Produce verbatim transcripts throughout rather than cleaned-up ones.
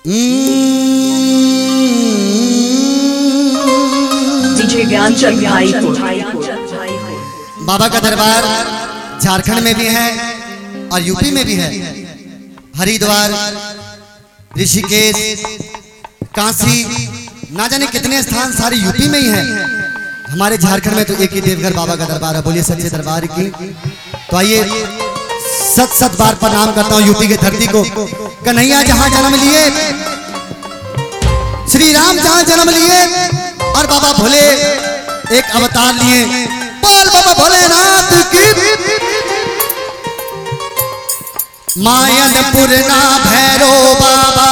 DJ Gyanchand भाई को बाबा का दरबार झारखंड में भी है और यूपी में भी है। हरिद्वार, ऋषिकेश, काशी, ना जाने कितने स्थान सारे यूपी में ही है। हमारे झारखंड में तो एक ही देवघर बाबा का दरबार है। बोलिए सच्चे दरबार की। तो आइए सत सत बार प्रणाम करता हूँ यूपी की धरती को। कन्हैया जहां जन्म लिए, श्री राम जहां जन्म लिए और बाबा भोले एक अवतार लिए। बोल बाबा भोलेनाथ की। मायनपुर ना भैरो बाबा,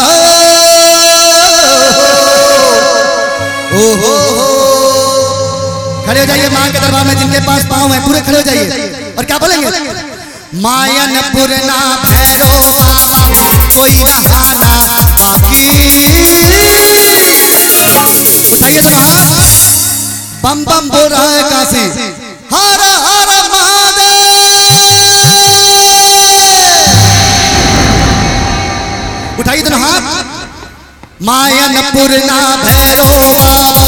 ओ हो खड़े हो जाइए मां के दरबार में। जिनके पास पाँव है पूरे खड़े हो जाइए और क्या बोलेंगे? मायनपुर ना भैरो बाबा, कोई रहा ना बाकी। बताइए तो हाथ बम बम बोल रहा है काशी। हर हर महादेव। उठाइए तो हाथ। मायनपुर ना भैरो बाबा,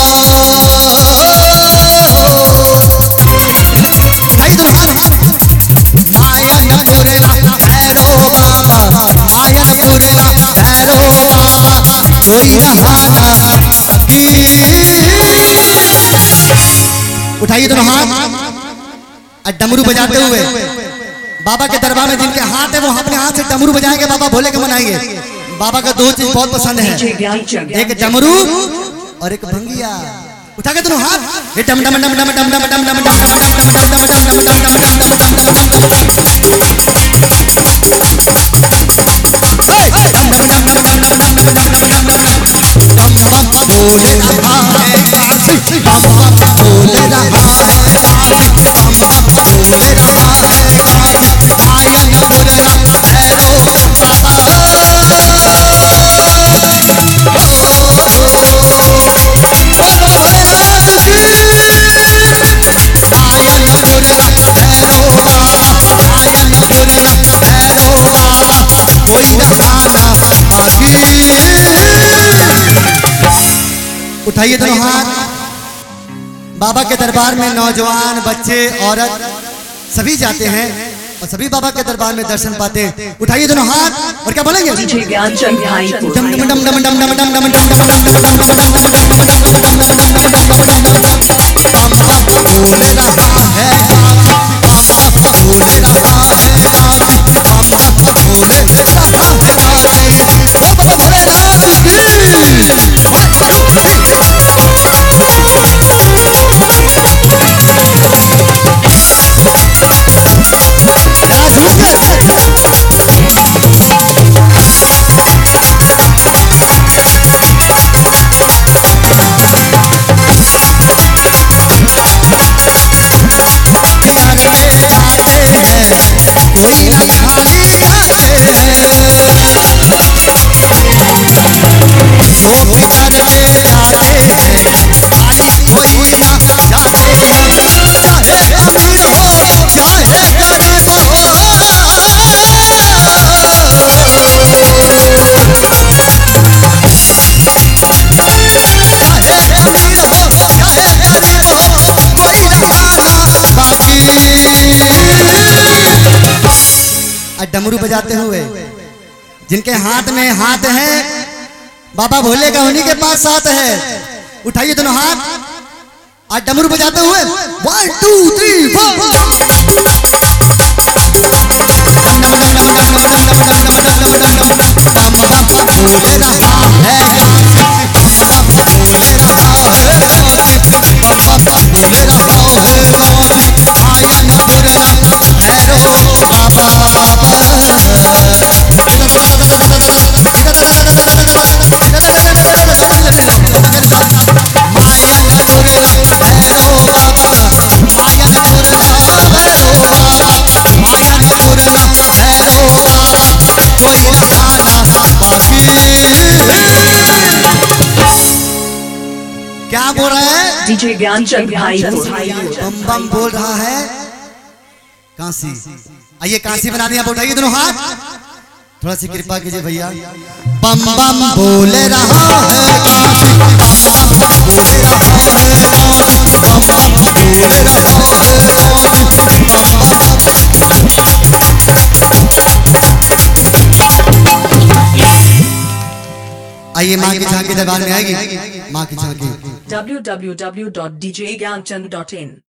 उठाइए तो हाथ। मायनपुर ना भैरो बाबा, मायनपुर ना भैरो बाबा, कोई रहा ना बाकी। उठाइए दोनों हाथ और डमरू बजाते हुए बाबा के दरबार में जिनके हाथ है वो अपने हाथ से डमरू बजाएंगे, बाबा भोले के मनाएंगे। बाबा का दो चीज बहुत पसंद है, एक डमरू और एक भंगिया। उठा के दोनों हाथ। ये डम डम डम डम डम डम डम डम डम डम डम डम डम बोले रहा है काशी, बम बम बोले रहा है काशी, बम बम बोले रहा है काशी। मायनपुर ना भैरो बाबा, मायनपुर ना भैरो बाबा, मायनपुर ना भैरो बाबा, कोई रहा ना बाकी। उठाइए दोनों हाथ। बाबा के दरबार में नौजवान, बच्चे, औरत सभी जाते हैं और सभी बाबा के दरबार में दर्शन पाते हैं। उठाइए दोनों हाथ और क्या बोलेंगे? डीजे ज्ञानचंद भाई को डम डम डम डम डम डम डम डम डम डम बोले रहा है काशी, बम बम बोले रहा है काशी, बम बम बोले रहा है काशी। बाबा भोलेनाथ की। कोई ना खाली जाते हैं, जो किधर में जाते हैं खाली कोई ना जाते हैं। चाहे अमीर हो चाहे गरीब हो, चाहे अमीर हो चाहे गरीब हो, कोई रहा ना बाकी। डमरू बजाते हुए जिनके हाथ में हाथ है, बाबा भोले का उन्हीं के पास साथ है। उठाइए दोनों हाथ और डमरू बजाते हुए वन टू थ्री फोर। बोले रहा है काशी, बम बम बोले रहा है काशी, बम बम बोले रहा है काशी। मायनपुर ना भैरो बाबा, मायनपुर ना भैरो बाबा, मायनपुर ना भैरो बाबा, मायनपुर ना भैरो बाबा, कोई रहा ना बाकी। क्या बोल रहा है? डीजे ज्ञानचंद भाई को बम बम बोल रहा है काशी। आइए काशी बना दिया। उठाइए दोनों हाथ। थोड़ा सी कृपा कीजिए भैया। बम बम बोल रहा है काशी, बम बम बोल रहा है काशी, बम बम बोल रहा है काशी, आइए माँ की झांकी दरबार में आएगी। माँ की झांकी w w w dot d j gyanchand dot in